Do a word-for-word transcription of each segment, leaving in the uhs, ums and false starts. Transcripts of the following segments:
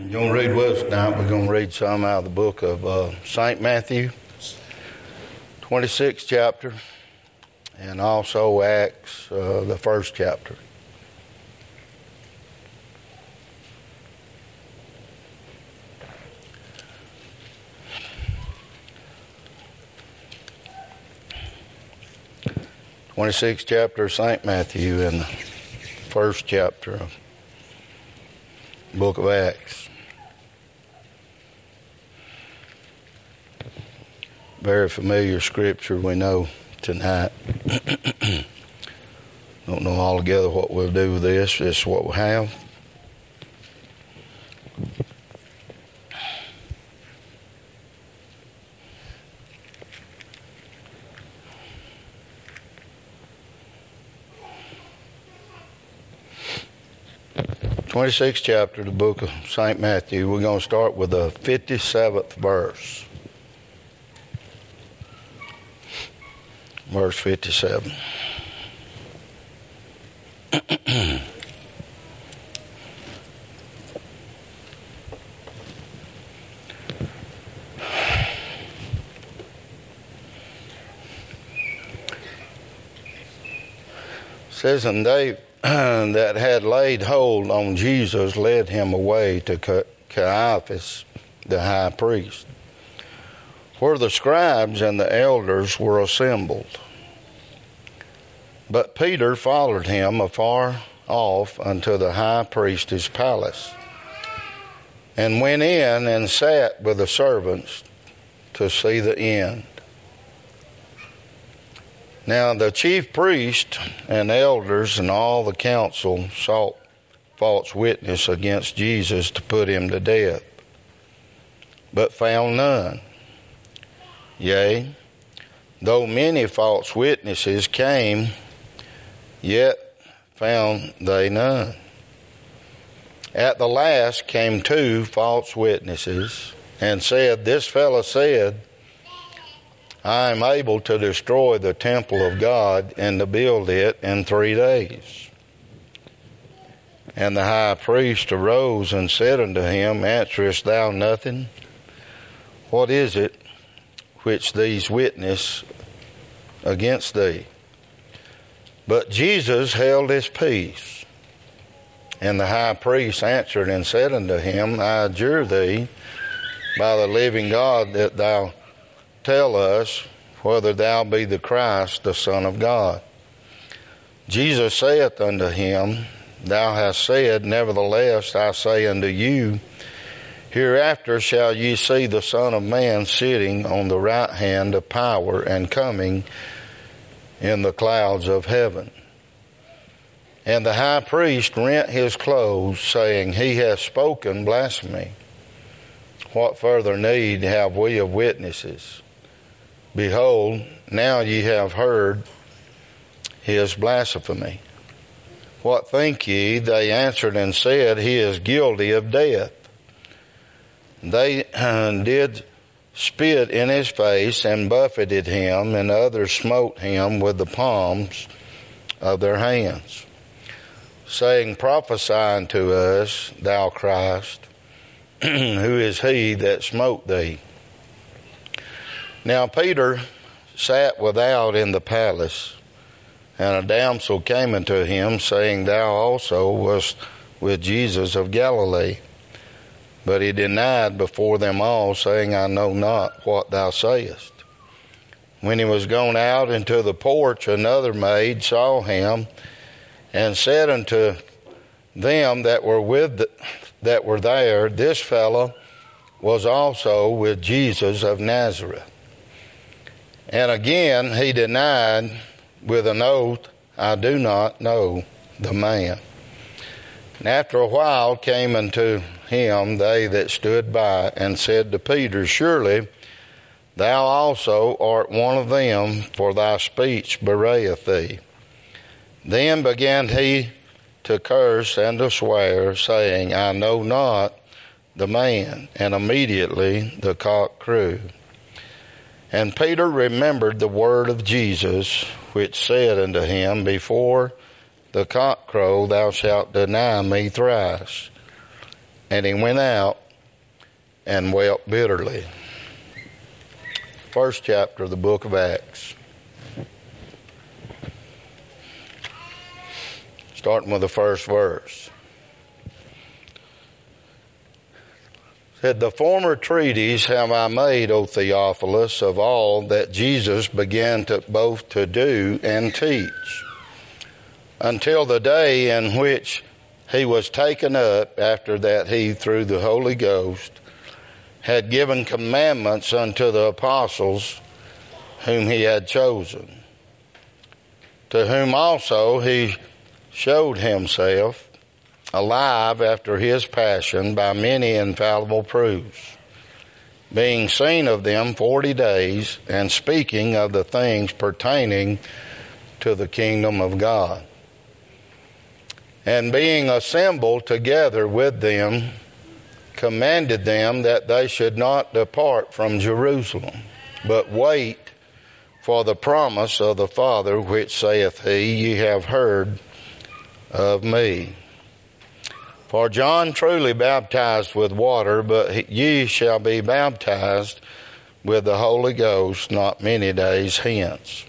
You're going to read with us tonight. We're going to read some out of the book of uh, Saint Matthew, twenty-sixth chapter, and also Acts, uh, the first chapter. twenty-sixth chapter of Saint Matthew and the first chapter of the book of Acts. Very familiar scripture we know tonight. Don't know altogether what we'll do with this. This is what we have. twenty-sixth chapter of the book of Saint Matthew. We're going to start with the fifty-seventh verse. Verse fifty-seven. Says, and they that had laid hold on Jesus led him away to Caiaphas, the high priest, where the scribes and the elders were assembled. But Peter followed him afar off unto the high priest's palace, and went in and sat with the servants to see the end. Now the chief priest and elders and all the council sought false witness against Jesus to put him to death, but found none. Yea, though many false witnesses came, yet found they none. At the last came two false witnesses, and said, This fellow said, I am able to destroy the temple of God and to build it in three days. And the high priest arose and said unto him, Answerest thou nothing? What is it which these witness against thee? But Jesus held his peace. And the high priest answered and said unto him, I adjure thee by the living God that thou tell us whether thou be the Christ, the Son of God. Jesus saith unto him, Thou hast said, nevertheless I say unto you, Hereafter shall ye see the Son of Man sitting on the right hand of power and coming in the clouds of heaven. And the high priest rent his clothes, saying, He hath spoken blasphemy. What further need have we of witnesses? Behold, now ye have heard his blasphemy. What think ye? They answered and said, He is guilty of death. They uh, did spit in his face and buffeted him, and others smote him with the palms of their hands, saying, Prophesy unto us, thou Christ, who is he that smote thee? Now Peter sat without in the palace, and a damsel came unto him, saying, Thou also wast with Jesus of Galilee. But he denied before them all, saying, I know not what thou sayest. When he was gone out into the porch, another maid saw him, and said unto them that were with the, that were there, This fellow was also with Jesus of Nazareth. And again he denied with an oath, I do not know the man. And after a while came unto him they that stood by, and said to Peter, Surely thou also art one of them, for thy speech bewrayeth thee. Then began he to curse and to swear, saying, I know not the man. And immediately the cock crew. And Peter remembered the word of Jesus, which said unto him, Before the cock crow, thou shalt deny me thrice. And he went out and wept bitterly. First chapter of the book of Acts. Starting with the first verse. It said, "The former treatise have I made, O Theophilus, of all that Jesus began to both to do and teach, until the day in which he was taken up, after that he, through the Holy Ghost, had given commandments unto the apostles whom he had chosen, to whom also he showed himself alive after his passion by many infallible proofs, being seen of them forty days, and speaking of the things pertaining to the kingdom of God. And being assembled together with them, commanded them that they should not depart from Jerusalem, but wait for the promise of the Father, which saith he, Ye have heard of me. For John truly baptized with water, but ye shall be baptized with the Holy Ghost not many days hence.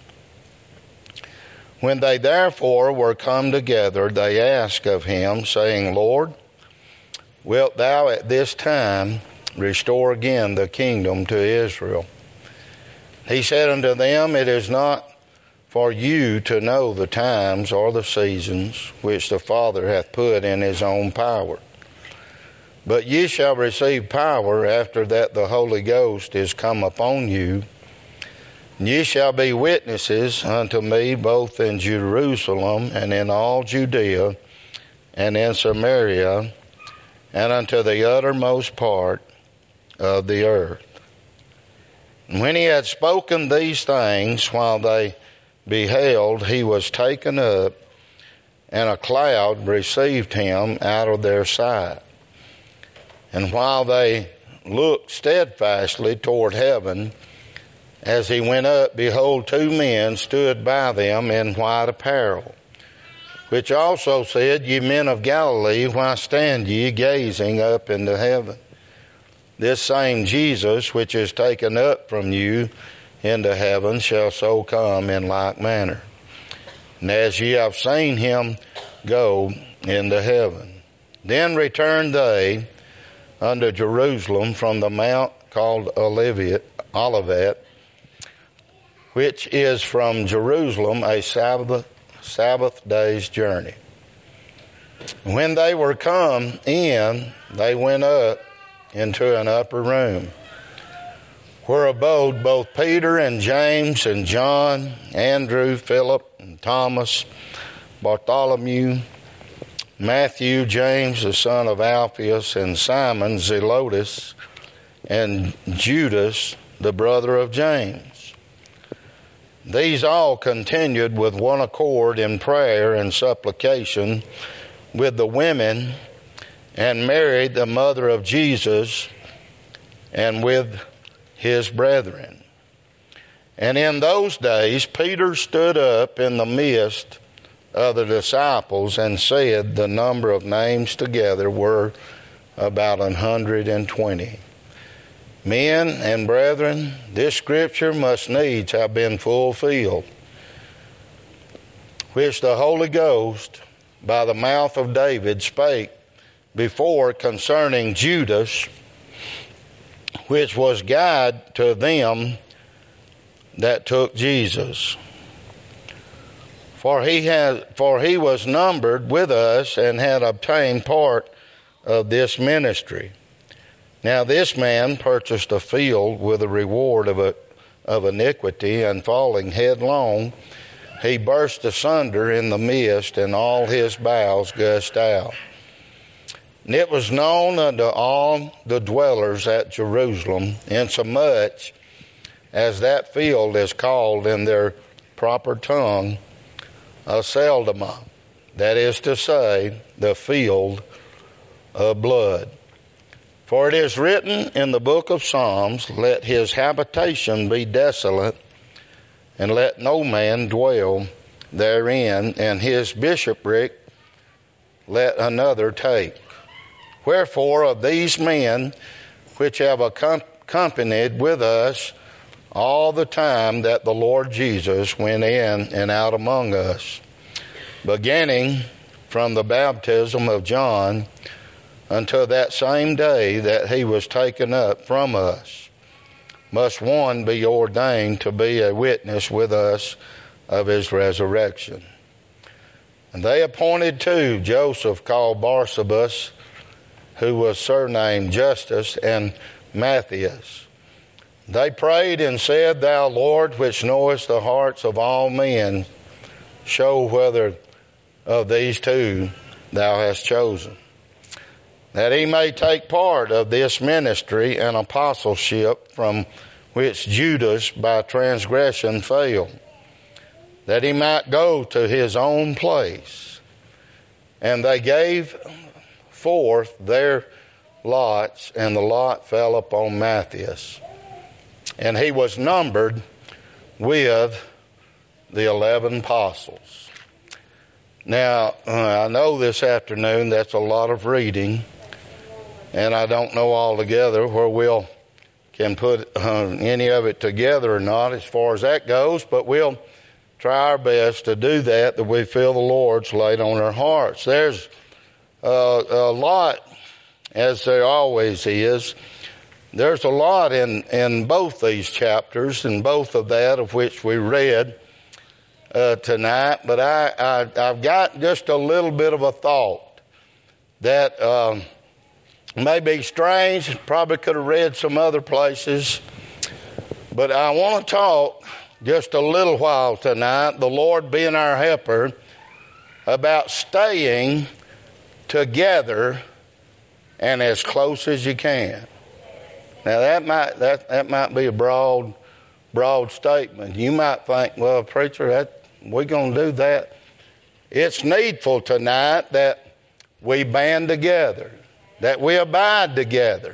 When they therefore were come together, they asked of him, saying, Lord, wilt thou at this time restore again the kingdom to Israel? He said unto them, It is not for you to know the times or the seasons which the Father hath put in his own power. But ye shall receive power after that the Holy Ghost is come upon you. Ye shall be witnesses unto me both in Jerusalem and in all Judea and in Samaria and unto the uttermost part of the earth. And when he had spoken these things, while they beheld, he was taken up, and a cloud received him out of their sight. And while they looked steadfastly toward heaven, as he went up, behold, two men stood by them in white apparel, which also said, Ye men of Galilee, why stand ye gazing up into heaven? This same Jesus, which is taken up from you into heaven, shall so come in like manner. And as ye have seen him go into heaven. Then returned they unto Jerusalem from the mount called Olivet, Olivet, which is from Jerusalem a Sabbath, Sabbath day's journey. When they were come in, they went up into an upper room, where abode both Peter and James and John, Andrew, Philip and Thomas, Bartholomew, Matthew, James the son of Alphaeus, and Simon Zelotes, and Judas the brother of James. These all continued with one accord in prayer and supplication with the women, and Mary the mother of Jesus, and with his brethren. And in those days Peter stood up in the midst of the disciples and said, The number of names together were about an hundred and twenty. Men and brethren, this scripture must needs have been fulfilled, which the Holy Ghost by the mouth of David spake before concerning Judas, which was guide to them that took Jesus. For he had, for he was numbered with us and had obtained part of this ministry. Now this man purchased a field with a reward of a, of iniquity, and falling headlong, he burst asunder in the midst, and all his bowels gushed out. And it was known unto all the dwellers at Jerusalem, insomuch as that field is called in their proper tongue Aceldama, that is to say, the field of blood. For it is written in the book of Psalms, Let his habitation be desolate, and let no man dwell therein, and his bishopric let another take. Wherefore of these men which have accompanied with us all the time that the Lord Jesus went in and out among us, beginning from the baptism of John until that same day that he was taken up from us, must one be ordained to be a witness with us of his resurrection. And they appointed too Joseph called Barsabas, who was surnamed Justus, and Matthias. They prayed and said, Thou, Lord, which knowest the hearts of all men, show whether of these two thou hast chosen, that he may take part of this ministry and apostleship from which Judas by transgression fell, that he might go to his own place. And they gave forth their lots, and the lot fell upon Matthias. And he was numbered with the eleven apostles. Now, uh, I know this afternoon that's a lot of reading, and I don't know altogether where we'll can put uh, any of it together or not as far as that goes, but we'll try our best to do that, that we feel the Lord's laid on our hearts. There's uh, a lot, as there always is. There's a lot in, in both these chapters, and both of that of which we read uh, tonight, but I, I, I've got just a little bit of a thought that um, may be strange, probably could have read some other places, but I want to talk just a little while tonight, the Lord being our helper, about staying together and as close as you can. Now that might that, that might be a broad broad statement. You might think, well, preacher, that we're going to do that. It's needful tonight that we band together, that we abide together.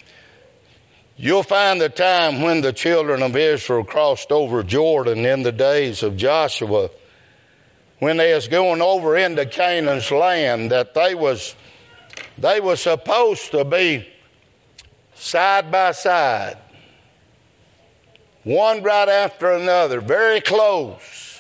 You'll find the time when the children of Israel crossed over Jordan in the days of Joshua, when they was going over into Canaan's land, that they was they were supposed to be side by side, one right after another, very close.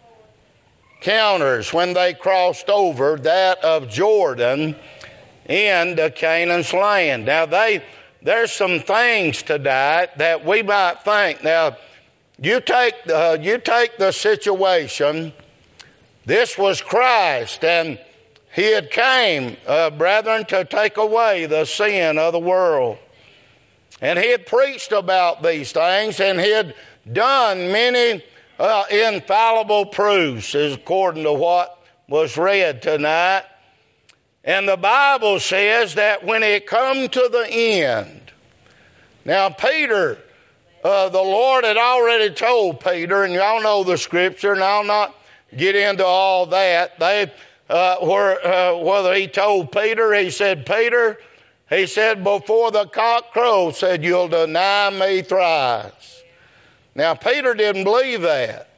Counters when they crossed over that of Jordan into Canaan's land. Now they there's some things tonight that we might think. Now you take uh, you take the situation. This was Christ, and he had came, uh, brethren, to take away the sin of the world. And he had preached about these things, and he had done many uh, infallible proofs, according to what was read tonight. And the Bible says that when it come to the end, now Peter, uh, the Lord had already told Peter, and y'all know the scripture, and I'll not get into all that. They, uh, where, uh, whether he told Peter, he said, Peter, he said, before the cock crows, said, you'll deny me thrice. Now, Peter didn't believe that.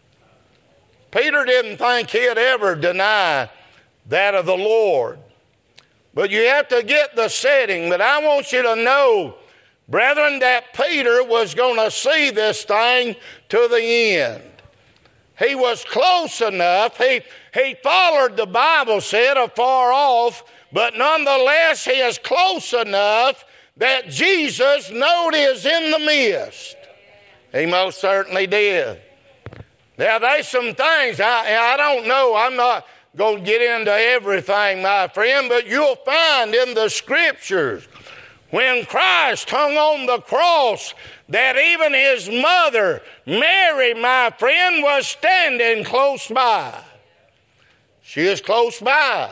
Peter didn't think he'd ever deny that of the Lord. But you have to get the setting. But I want you to know, brethren, that Peter was going to see this thing to the end. He was close enough. He, he followed, the Bible said, afar off, but nonetheless, he is close enough that Jesus knowed he is in the midst. He most certainly did. Now, there's some things, I, I don't know, I'm not going to get into everything, my friend, but you'll find in the Scriptures when Christ hung on the cross that even his mother, Mary, my friend, was standing close by. She is close by.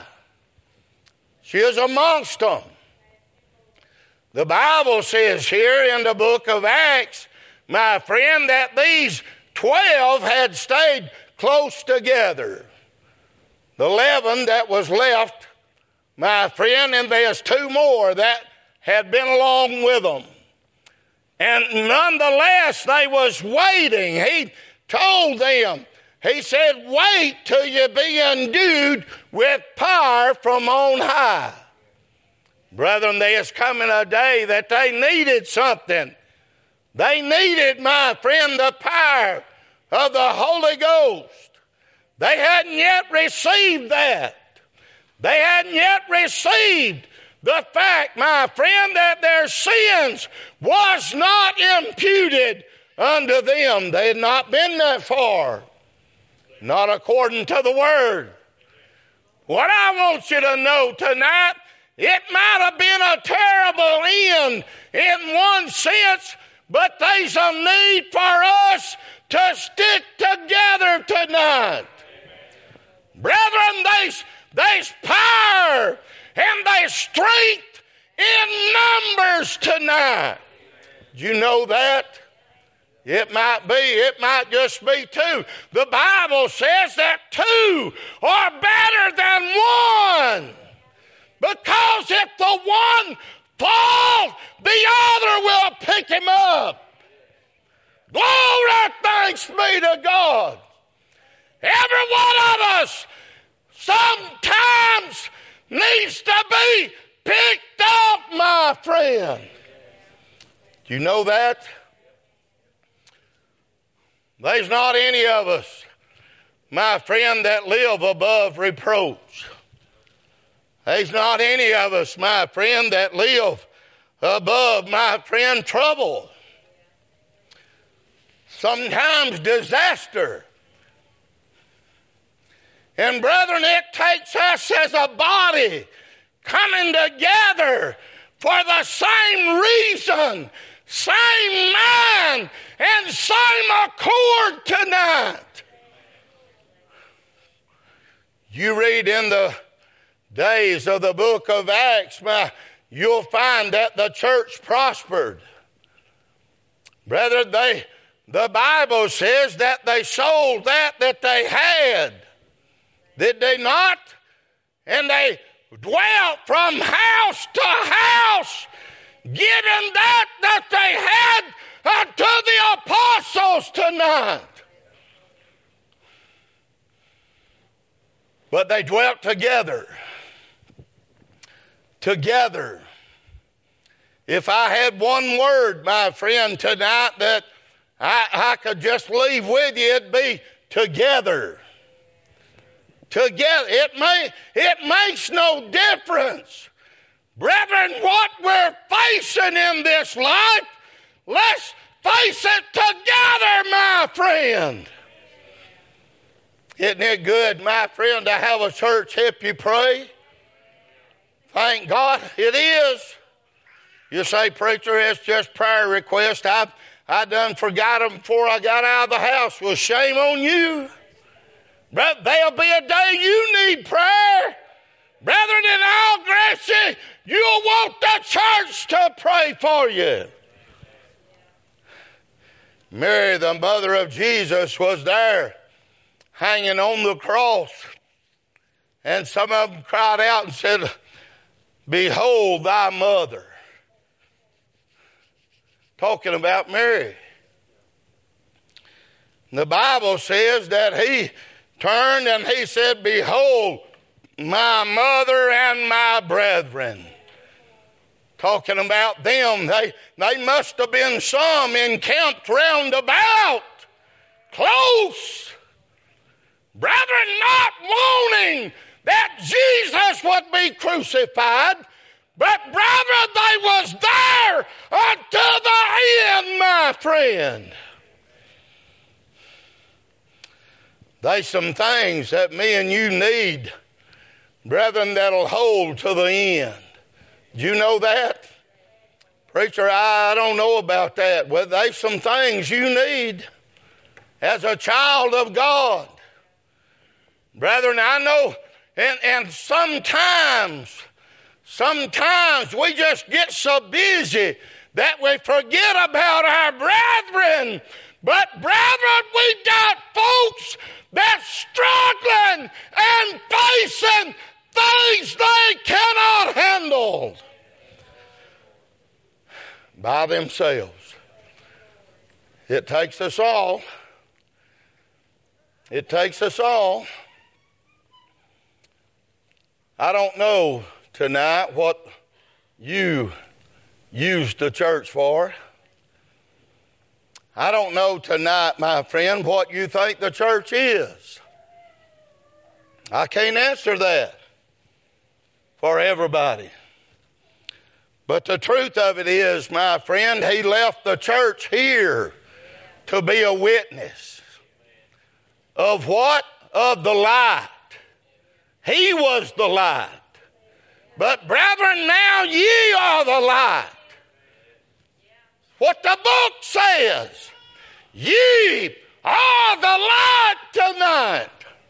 She is amongst them. The Bible says here in the book of Acts, my friend, that these twelve had stayed close together. The eleven that was left, my friend, and there's two more that had been along with them. And nonetheless, they was waiting. He told them, he said, wait till you be endued with power from on high. Brethren, there is coming a day that they needed something. They needed, my friend, the power of the Holy Ghost. They hadn't yet received that. They hadn't yet received the fact, my friend, that their sins was not imputed unto them. They had not been that far. Not according to the Word. What I want you to know tonight, it might have been a terrible end in one sense, but there's a need for us to stick together tonight. Brethren, there's, there's power and there's strength in numbers tonight. Do you know that? It might be, it might just be two. The Bible says that two are better than one. Because if the one falls, the other will pick him up. Glory, thanks be to God. Every one of us sometimes needs to be picked up, my friend. Do you know that? There's not any of us, my friend, that live above reproach. There's not any of us, my friend, that live above, my friend, trouble. Sometimes disaster. And brethren, it takes us as a body coming together for the same reason, same mind, and same accord tonight. You read in the days of the book of Acts, my, you'll find that the church prospered. Brethren, they, the Bible says that they sold that that they had. Did they not? And they dwelt from house to house, giving that that they had unto the apostles tonight. But they dwelt together. Together. If I had one word, my friend, tonight that I, I could just leave with you, it'd be together. Together. It may, it makes no difference. Brethren, what we're facing in this life, let's face it together, my friend. Isn't it good, my friend, to have a church help you pray? Thank God it is. You say, preacher, it's just prayer request. I I done forgot them before I got out of the house. Well, shame on you. But there'll be a day you need prayer. Brethren, in all grace, you'll want the church to pray for you. Mary, the mother of Jesus, was there hanging on the cross. And some of them cried out and said, behold thy mother. Talking about Mary. The Bible says that he turned and he said, behold my mother and my brethren. Talking about them. They, they must have been some encamped round about. Close. Brethren, not wanting that Jesus would be crucified, but brethren, they was there unto the end, my friend. There's some things that me and you need, brethren, that'll hold to the end. Do you know that? Preacher, I don't know about that. Well, there's some things you need as a child of God. Brethren, I know, and, and sometimes, sometimes we just get so busy that we forget about our brethren. But brethren, we got folks that's struggling and facing things they cannot handle by themselves. It takes us all. It takes us all. I don't know tonight what you use the church for. I don't know tonight, my friend, what you think the church is. I can't answer that for everybody. But the truth of it is, my friend, he left the church here to be a witness. Of what? Of the light. He was the light. But brethren, now ye are the light. What the book says. Ye are the light tonight.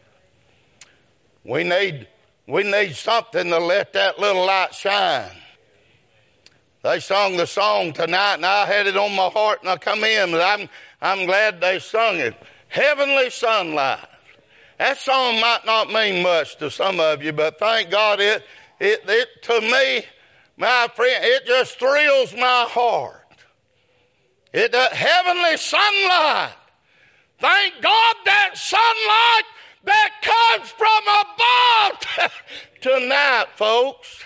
We need, we need something to let that little light shine. They sung the song tonight, and I had it on my heart, and I come in, but I'm, I'm glad they sung it. Heavenly Sunlight. That song might not mean much to some of you, but thank God it, it, it to me, my friend, it just thrills my heart. It does, heavenly sunlight. Thank God that sunlight that comes from above tonight, folks.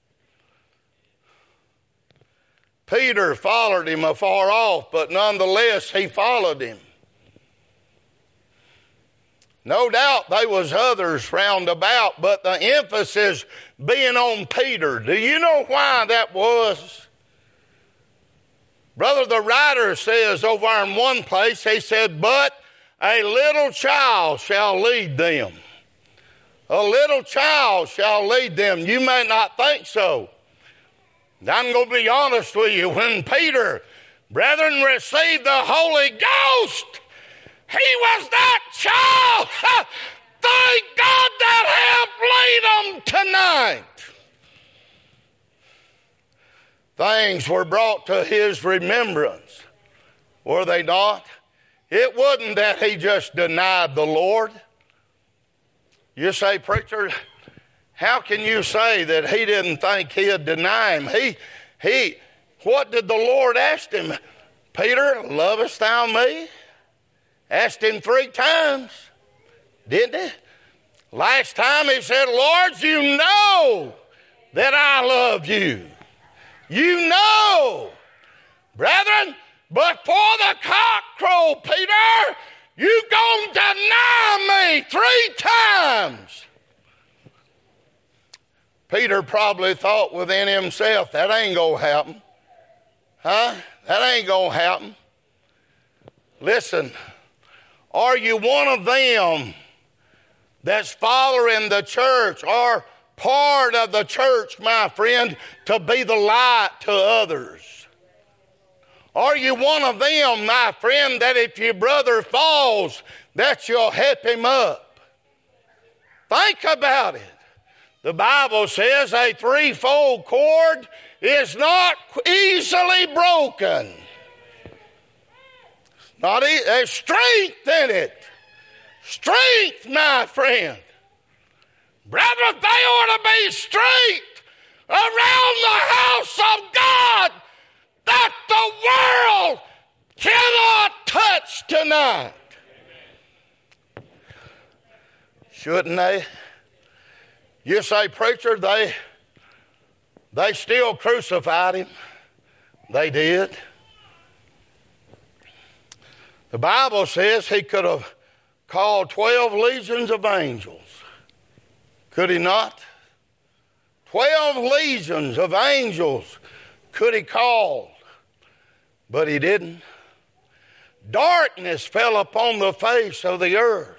Peter followed him afar off, but nonetheless he followed him. No doubt there was others round about, but the emphasis being on Peter. Do you know why that was? Brother, the writer says over in one place, he said, but a little child shall lead them. A little child shall lead them. You may not think so. I'm going to be honest with you. When Peter, brethren, received the Holy Ghost, he was that child. Thank God that helped lead them tonight. Things were brought to his remembrance, were they not? It wasn't that he just denied the Lord. You say, preacher, how can you say that he didn't think he'd deny him? He, he, what did the Lord ask him? Peter, lovest thou me? Asked him three times, didn't he? Last time he said, Lord, you know that I love you. You know. Brethren, but for the cock crow, Peter, you gonna deny me three times. Peter probably thought within himself, that ain't gonna happen. Huh? That ain't gonna happen. Listen, are you one of them that's following the church or part of the church, my friend, to be the light to others? Are you one of them, my friend, that if your brother falls, that you'll help him up? Think about it. The Bible says a threefold cord is not easily broken. Not e- there's strength in it. Strength, my friend. Brethren, they ought to be strength around the house of God that the world cannot touch tonight. Shouldn't they? You say, preacher, they, they still crucified him. They did. The Bible says he could have called twelve legions of angels. Could he not? Twelve legions of angels could he call, but he didn't. Darkness fell upon the face of the earth.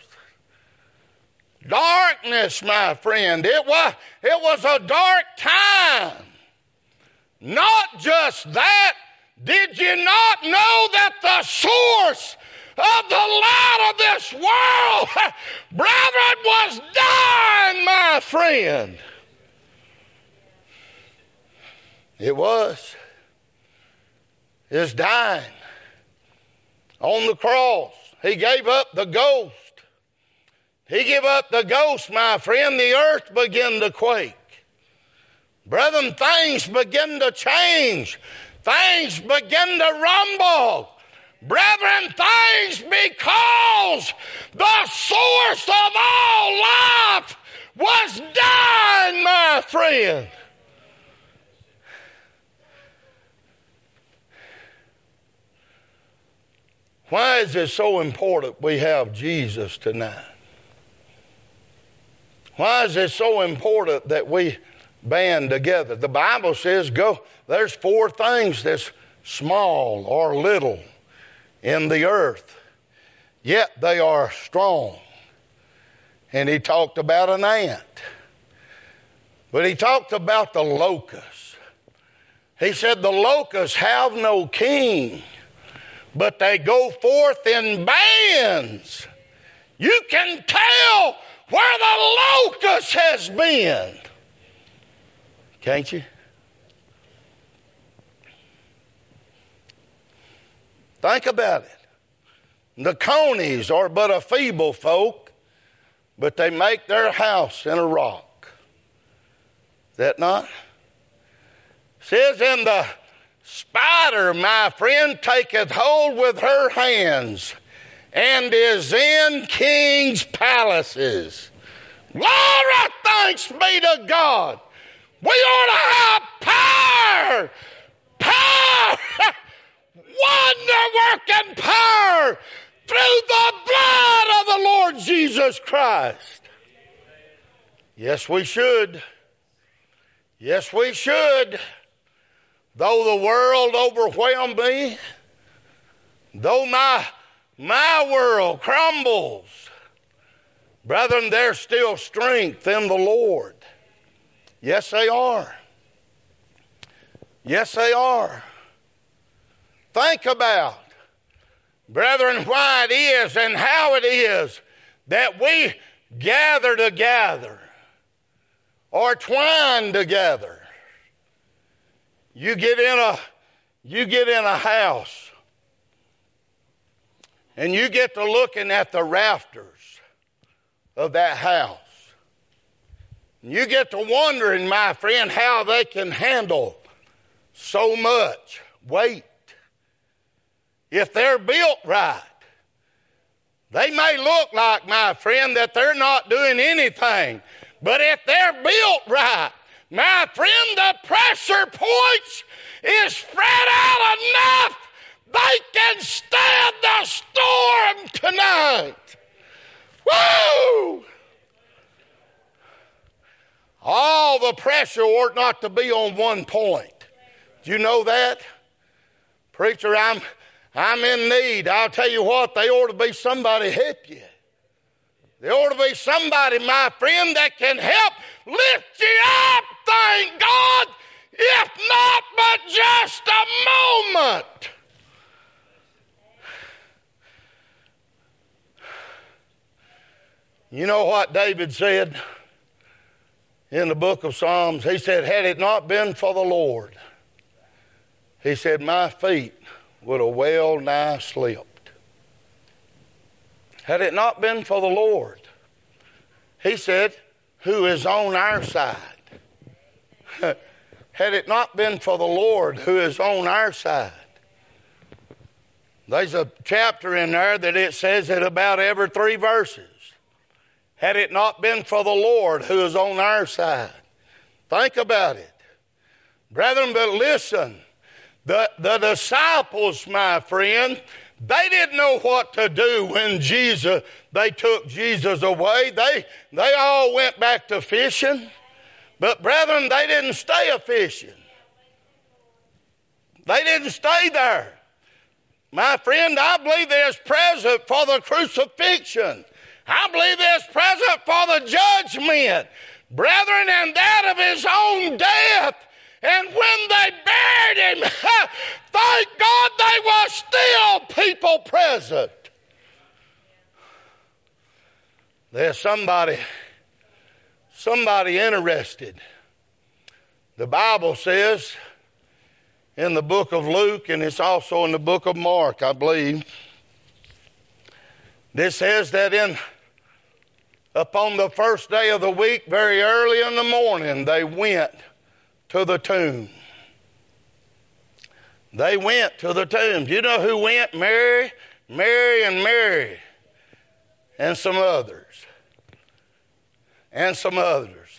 Darkness, my friend. It was, it was a dark time. Not just that. Did you not know that the source of the light of this world, brethren, was dying, my friend? It was. It's dying. On the cross, he gave up the ghost. He gave up the ghost, my friend. The earth began to quake. Brethren, things begin to change. Things begin to rumble. Brethren, things because the source of all life was dying, my friend. Why is it so important we have Jesus tonight? Why is it so important that we band together? The Bible says go. There's four things that's small or little in the earth, yet they are strong. And he talked about an ant. But he talked about the locusts. He said the locusts have no king, but they go forth in bands. You can tell where the locust has been. Can't you? Think about it. The conies are but a feeble folk, but they make their house in a rock. Is that not? It says, and the spider, my friend, taketh hold with her hands and is in kings' palaces. Glory, thanks be to God. We ought to have power. Power. Wonder-working power through the blood of the Lord Jesus Christ. Yes, we should. Yes, we should. Though the world overwhelm me, though my, my world crumbles, brethren, there's still strength in the Lord. Yes, they are. Yes, they are. Think about, brethren, why it is and how it is that we gather together or twine together. You get in a, you get in a house and you get to looking at the rafters of that house. You get to wondering, my friend, how they can handle so much weight. If they're built right, they may look like, my friend, that they're not doing anything. But if they're built right, my friend, the pressure points is spread out enough they can stand the storm tonight. Woo! All the pressure ought not to be on one point. Do you know that? Preacher, I'm... I'm in need. I'll tell you what, they ought to be somebody help you. There ought to be somebody, my friend, that can help lift you up, thank God, if not but just a moment. You know what David said in the book of Psalms? He said, had it not been for the Lord, he said, my feet would have well nigh slipped. Had it not been for the Lord, he said, who is on our side. Had it not been for the Lord who is on our side. There's a chapter in there that it says it about every three verses. Had it not been for the Lord who is on our side. Think about it. Brethren, but listen. The, the disciples, my friend, they didn't know what to do when Jesus, they took Jesus away. They, they all went back to fishing. But brethren, they didn't stay a fishing. They didn't stay there. My friend, I believe there's present for the crucifixion. I believe there's present for the judgment. Brethren, and that of his own death. And when they buried him, thank God there were still people present. There's somebody, somebody interested. The Bible says in the book of Luke, and it's also in the book of Mark, I believe, this says that in upon the first day of the week, very early in the morning, they went to the tomb. They went to the tomb. Do you know who went? Mary, Mary and Mary, and some others. And some others.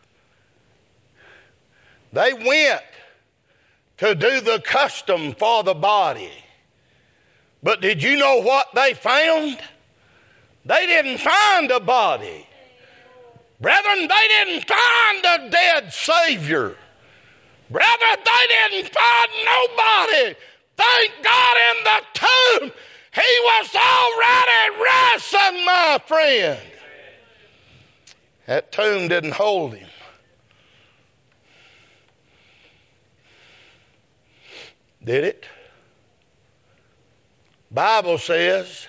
They went to do the custom for the body. But did you know what they found? They didn't find a body. Brethren, they didn't find a dead Savior. Brethren, they didn't find nobody. Thank God in the tomb, he was already risen, my friend. That tomb didn't hold him. Did it? Bible says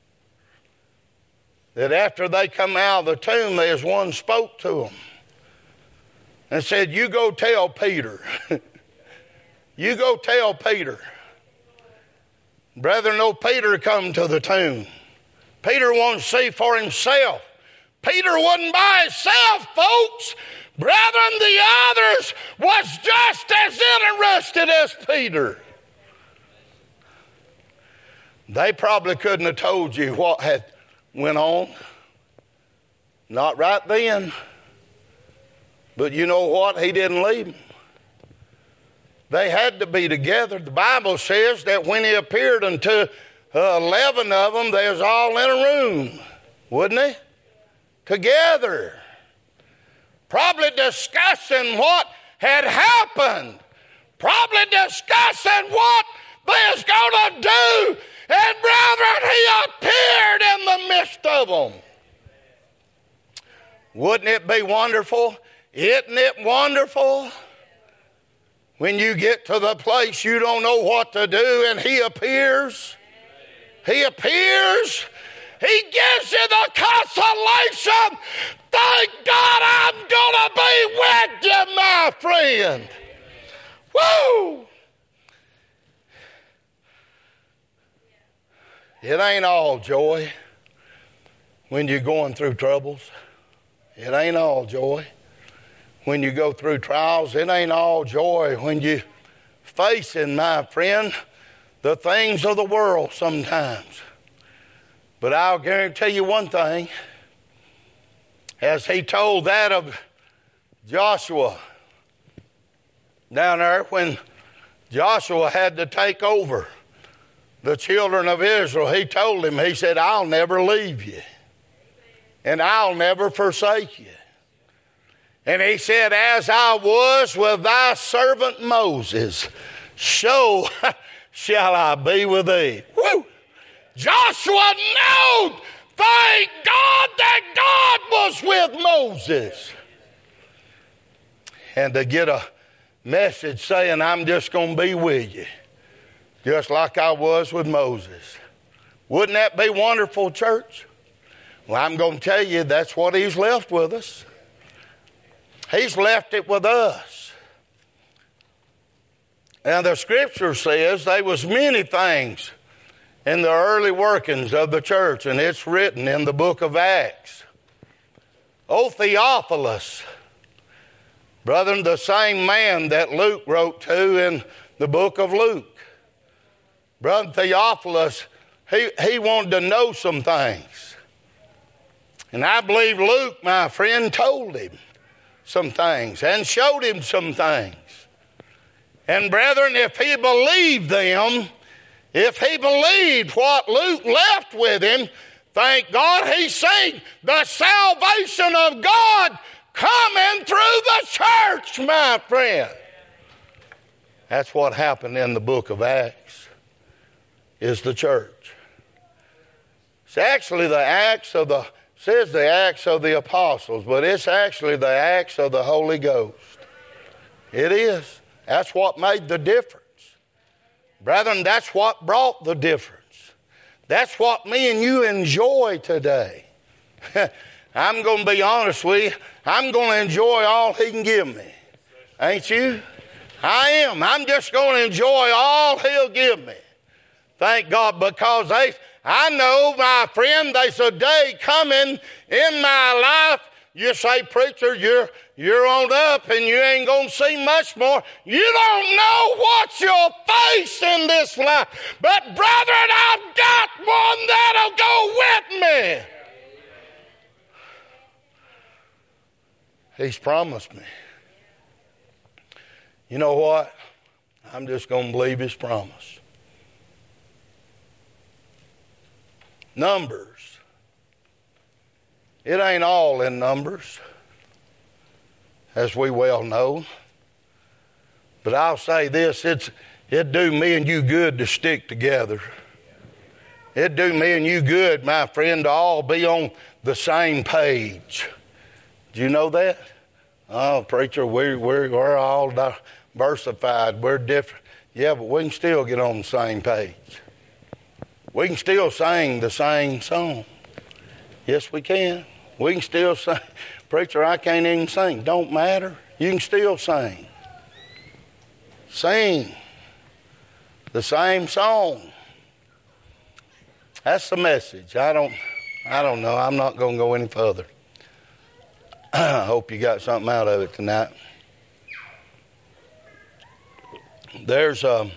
that after they come out of the tomb, there's one spoke to them and said, you go tell Peter. You go tell Peter. Brethren, no Peter come to the tomb. Peter wanted to see for himself. Peter wasn't by himself, folks. Brethren, the others was just as interested as Peter. They probably couldn't have told you what had went on. Not right then. But you know what? He didn't leave them. They had to be together. The Bible says that when he appeared unto uh, eleven of them, they was all in a room. Wouldn't he? Together. Probably discussing what had happened. Probably discussing what they was going to do. And brethren, he appeared in the midst of them. Wouldn't it be wonderful? Isn't it wonderful? When you get to the place you don't know what to do and he appears. He appears. He gives you the consolation. Thank God I'm going to be with you, my friend. Woo! It ain't all joy when you're going through troubles. It ain't all joy when you go through trials. It ain't all joy when you're facing, my friend, the things of the world sometimes. But I'll guarantee you one thing. As he told that of Joshua down there when Joshua had to take over the children of Israel, he told him, he said, I'll never leave you and I'll never forsake you. And he said, as I was with thy servant Moses, so shall I be with thee. Woo! Joshua knew, thank God, that God was with Moses. And to get a message saying, I'm just going to be with you, just like I was with Moses. Wouldn't that be wonderful, church? Well, I'm going to tell you, that's what he's left with us. He's left it with us. And the scripture says there was many things in the early workings of the church, and it's written in the book of Acts. O Theophilus, brethren, the same man that Luke wrote to in the book of Luke. Brother Theophilus, he, he wanted to know some things. And I believe Luke, my friend, told him some things and showed him some things. And brethren, if he believed them, if he believed what Luke left with him, thank God he's seen the salvation of God coming through the church, my friend. That's what happened in the book of Acts, is the church. It's actually the Acts of the, says the Acts of the Apostles, but it's actually the Acts of the Holy Ghost. It is. That's what made the difference. Brethren, that's what brought the difference. That's what me and you enjoy today. I'm going to be honest with you. I'm going to enjoy all he can give me. Ain't you? I am. I'm just going to enjoy all he'll give me. Thank God, because they, I know, my friend, there's a day coming in my life. You say, preacher, you're, you're on up and you ain't going to see much more. You don't know what you'll face in this life. But brethren, I've got one that'll go with me. He's promised me. You know what? I'm just going to believe his promise. Numbers. It ain't all in numbers, as we well know. But I'll say this, it's, it'd do me and you good to stick together. It'd do me and you good, my friend, to all be on the same page. Do you know that? Oh, preacher, we're, we're, we're all diversified. We're different. Yeah, but we can still get on the same page. We can still sing the same song. Yes, we can. We can still sing. Preacher, I can't even sing. Don't matter. You can still sing. Sing the same song. That's the message. I don't, I don't know. I'm not going to go any further. I hope you got something out of it tonight. There's um,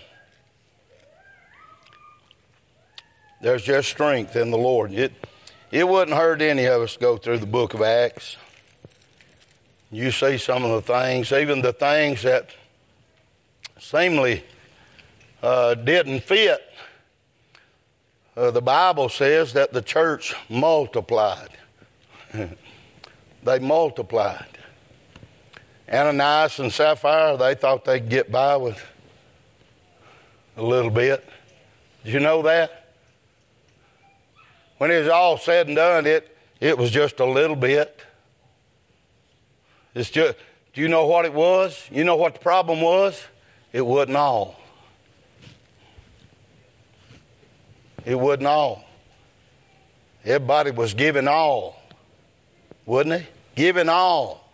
there's just strength in the Lord. It it wouldn't hurt any of us to go through the book of Acts. You see some of the things, even the things that seemingly uh, didn't fit. Uh, the Bible says that the church multiplied. They multiplied. Ananias and Sapphira, they thought they'd get by with a little bit. Did you know that? When it was all said and done, it, it was just a little bit. It's just, do you know what it was? You know what the problem was? It wasn't all. It wasn't all. Everybody was giving all, wasn't he? Giving all.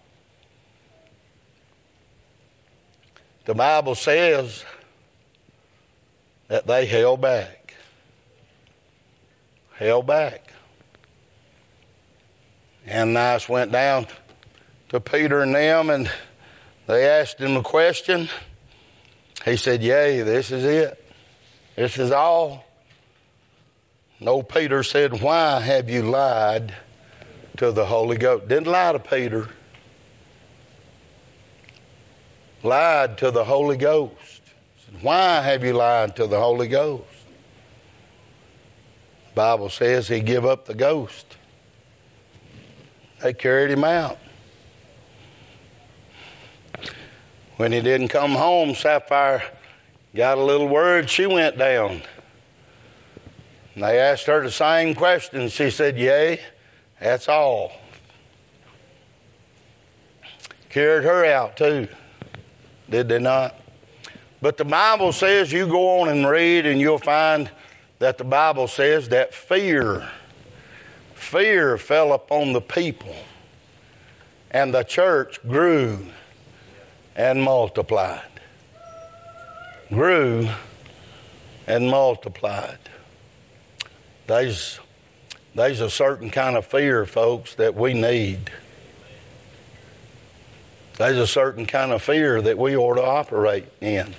The Bible says that they held back. Held back. Ananias went down to Peter and them, and they asked him a question. He said, yea, this is it. This is all. No, Peter said, why have you lied to the Holy Ghost? Didn't lie to Peter. Lied to the Holy Ghost. Said, why have you lied to the Holy Ghost? The Bible says he gave up the ghost. They carried him out. When he didn't come home, Sapphira got a little word. She went down. And they asked her the same question. She said, yea, that's all. Carried her out too. Did they not? But the Bible says, you go on and read and you'll find that the Bible says that fear, fear fell upon the people. And the church grew and multiplied. Grew and multiplied. There's, there's a certain kind of fear, folks, that we need. There's a certain kind of fear that we ought to operate in.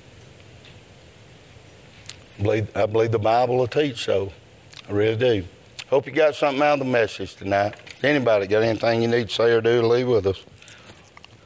I believe, I believe the Bible will teach so. I really do. Hope you got something out of the message tonight. Anybody got anything you need to say or do, leave with us.